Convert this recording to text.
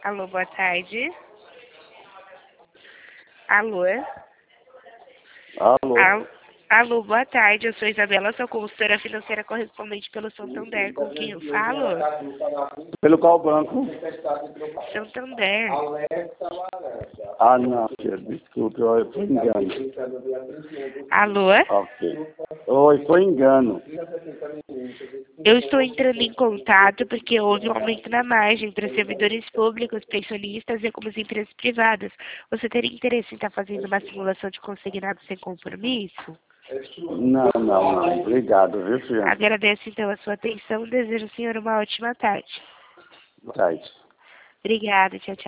Alô, boa tarde. Alô? Alô? Alô, boa tarde. Eu sou Isabela, sou consultora financeira correspondente pelo Santander. Com quem eu falo? Pelo qual banco? Santander. Ah, não, tia, desculpe, foi engano. Alô? Ok. Oi, foi engano. Eu estou entrando em contato porque houve um aumento na margem para servidores públicos, pensionistas e algumas empresas privadas. Você teria interesse em estar fazendo uma simulação de consignado sem compromisso? Não. Obrigado, viu, filha? Agradeço então a sua atenção e desejo ao senhor uma ótima tarde. Boa tarde. Obrigada, tchau, tchau.